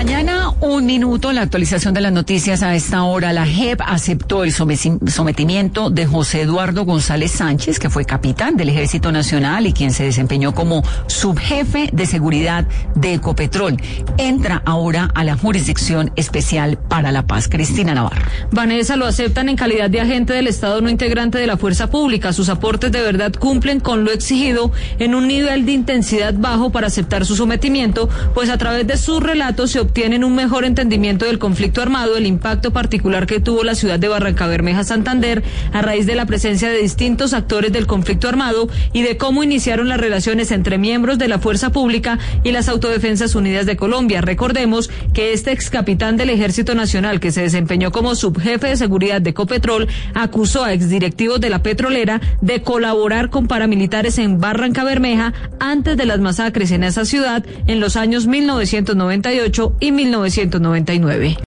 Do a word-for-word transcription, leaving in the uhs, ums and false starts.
Mañana, un minuto, la actualización de las noticias a esta hora. La J E P aceptó el sometimiento de José Eduardo González Sánchez, que fue capitán del Ejército Nacional y quien se desempeñó como subjefe de seguridad de Ecopetrol. Entra ahora a la Jurisdicción Especial para la Paz. Cristina Navarro. Vanessa, lo aceptan en calidad de agente del Estado no integrante de la Fuerza Pública. Sus aportes de verdad cumplen con lo exigido en un nivel de intensidad bajo para aceptar su sometimiento, pues a través de sus relatos se obtienen un mejor entendimiento del conflicto armado, el impacto particular que tuvo la ciudad de Barrancabermeja, Santander, a raíz de la presencia de distintos actores del conflicto armado y de cómo iniciaron las relaciones entre miembros de la Fuerza Pública y las Autodefensas Unidas de Colombia. Recordemos que este ex capitán del Ejército Nacional, que se desempeñó como subjefe de seguridad de Ecopetrol, acusó a exdirectivos de la petrolera de colaborar con paramilitares en Barrancabermeja antes de las masacres en esa ciudad en los años mil novecientos noventa y ocho y mil novecientos noventa y nueve.